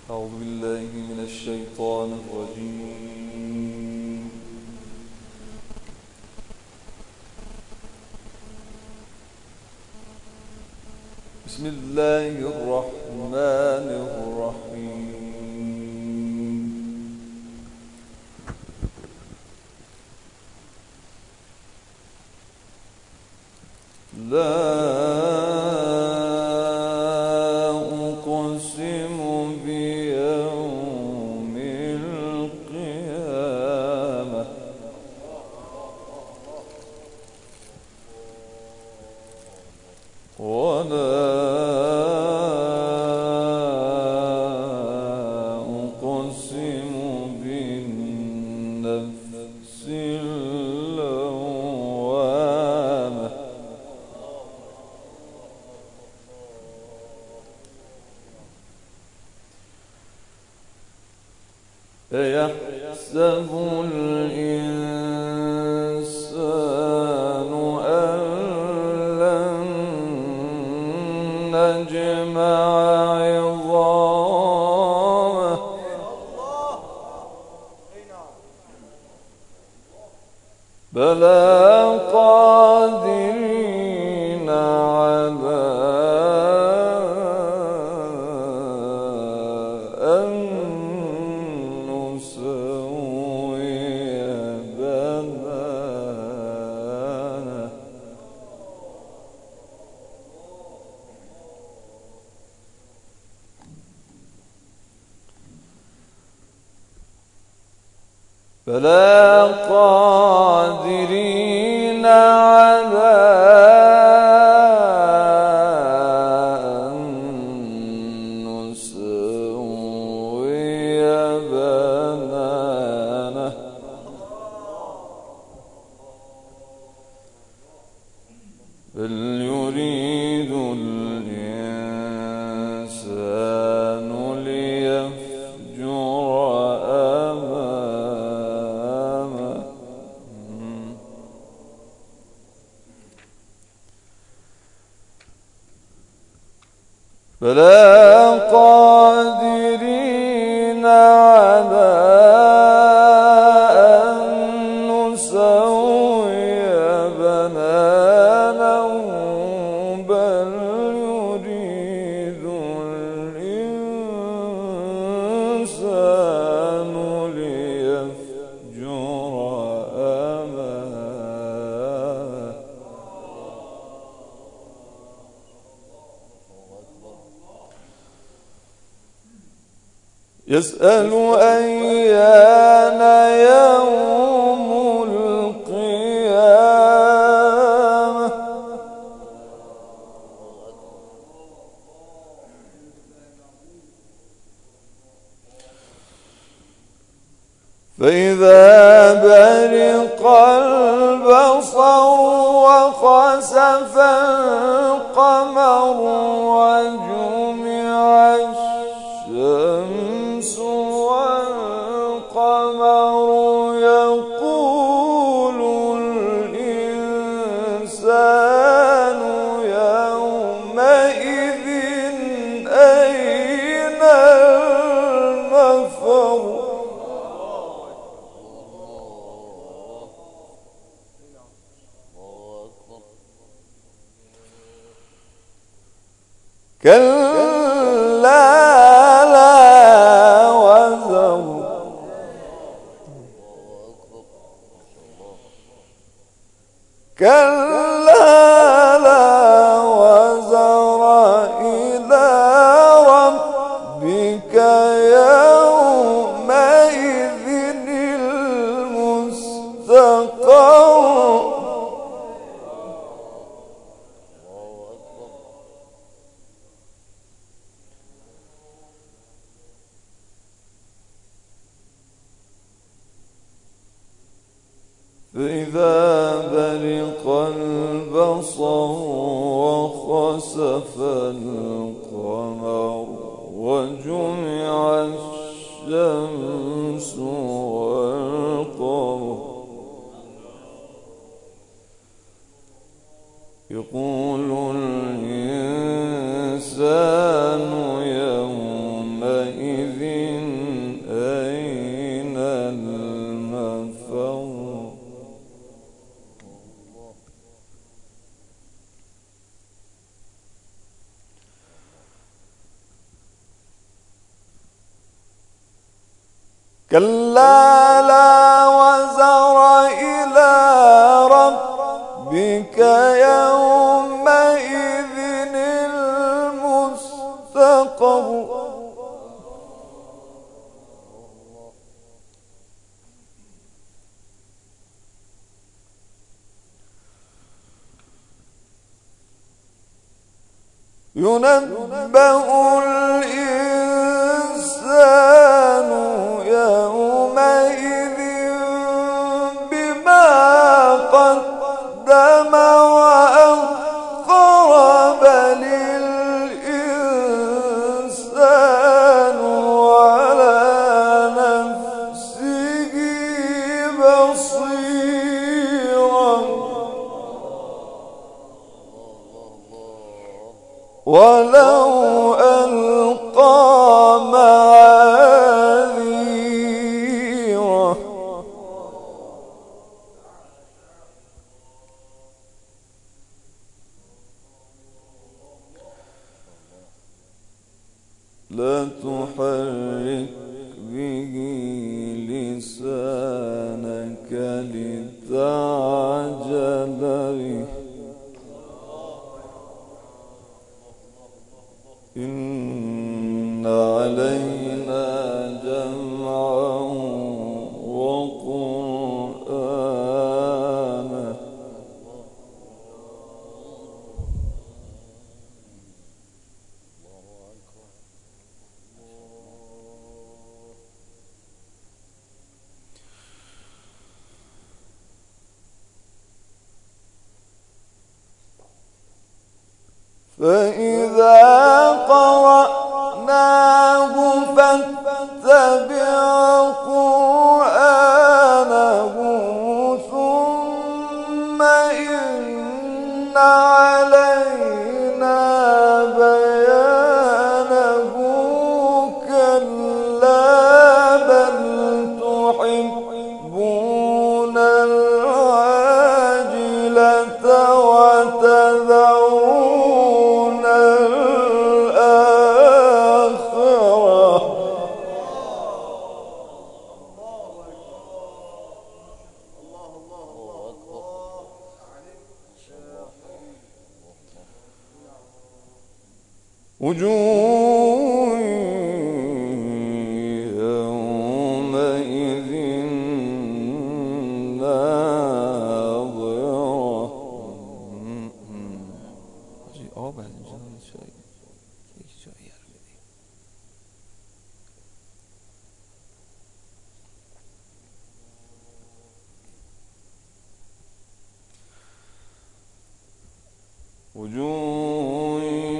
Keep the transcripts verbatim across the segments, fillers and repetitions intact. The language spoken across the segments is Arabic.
أعوذ بالله من الشيطان الرجيم. بسم الله الرحمن الرحيم. لا أقسم بيوم القيامة ولا أقسم بالنفس اللوامة أيحسب الإنسان أن لن نجمع عظامه بلى قادرين على أن فلا قادرين على أن نسوي بنانه بل يريد الإنسان ليفجر فلا قادرين على أن نسوي بنانه بل يريد الإنسان ليفجر أمامه يسأل أيان يوم القيامة فإذا برق البصر وخسف القمر وجمع الشمس والقمر يقول الإنسان يومئذ أين المفر كلا لا وزر كلا لا وزر إلى ربك يومئذ المستقر فإذا برق البصر وخسف القمر وجمع الشمس والقمر يقول الإنسان يومئذ أين المفر كلا لا وزر إلى ربك يومئذ المستقر ينبأ الإنسان يومئذ بما قدم وأخر بل الإنسان على نفسه بصيرا ولو ألقى معاذيره لا تحرك به لسانك لتعجل به إن علينا جمعه وقرآنه فإذا قرأناه فاتبع قرآنه ثم إن علينا بيانه كلا بل تحبون العاجلة وتذرون وجوه يومئذ ناظرة وجوه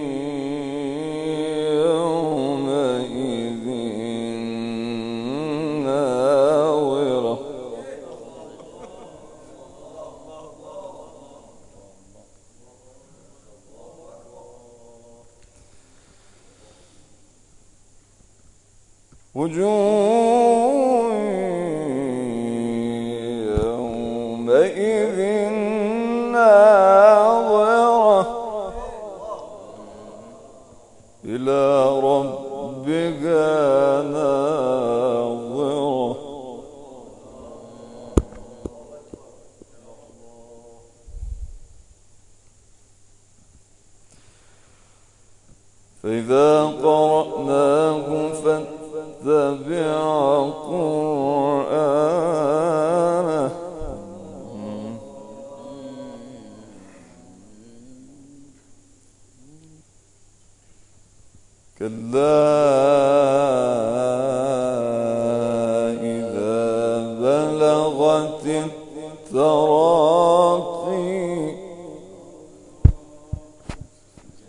يومئذ ناظرة وجوه يومئذ ناظرة إلى ربها ناظرة فإذا قرأناه فاتبع قرآنه كلا إذا بلغت التراقي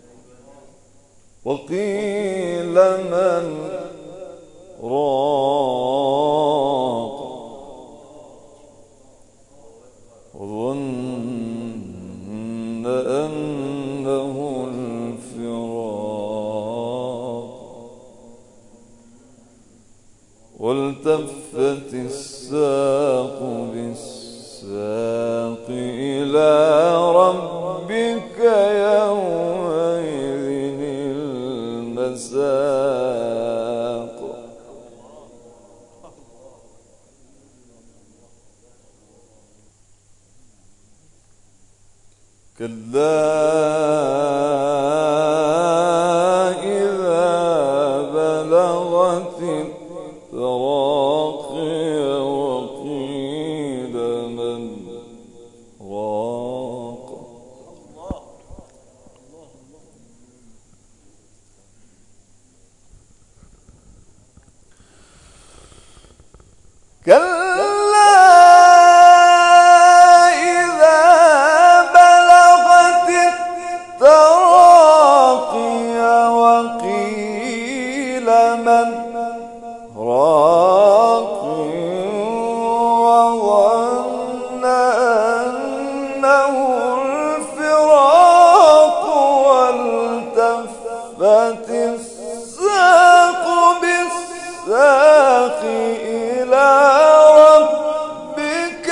وقيل من راق والتفت الساق بالساق إلى ربك يومئذ المساق كلا إذا بلغت التراقي وقيل من راق كلا إذا بلغت التراقي وقيل من راق وظن أنه الفراق والتفت الساق بالساق إلى ربك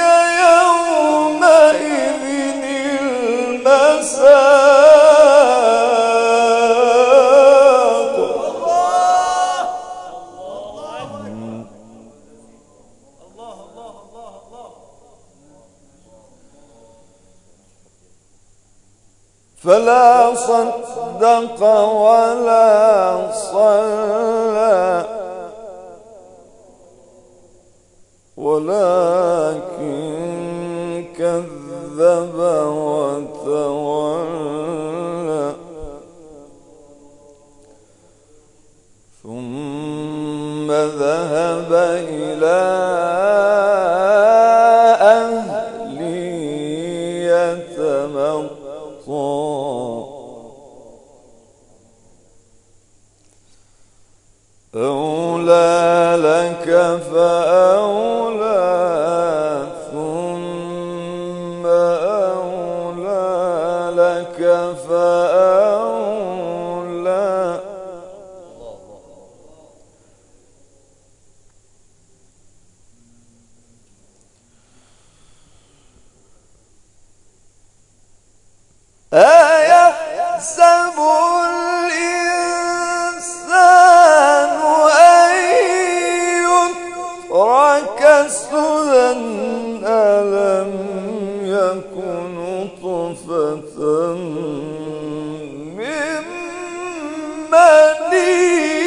يومئذ المساق فلا صدق ولا صلى ولكن كذب وتولى ثم ذهب إلى أهله يتمطى أولى لك فأولى ثم أولى لك فأولى أيحسب الإنسان أن يترك سدى ألم يكن نطفة من مني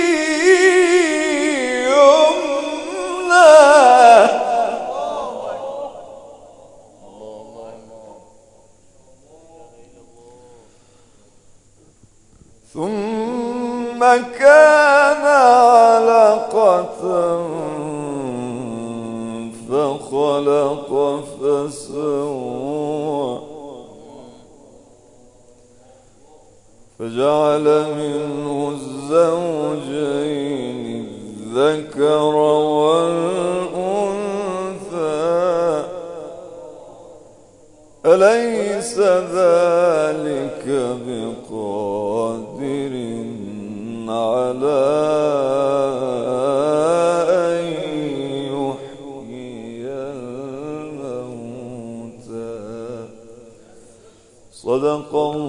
يمنى ثم كان علقة فخلق فسوى فجعل منه الزوجين الذكر والأنثى أليس ذلك بقادر على أن يحيي الموتى صدق الله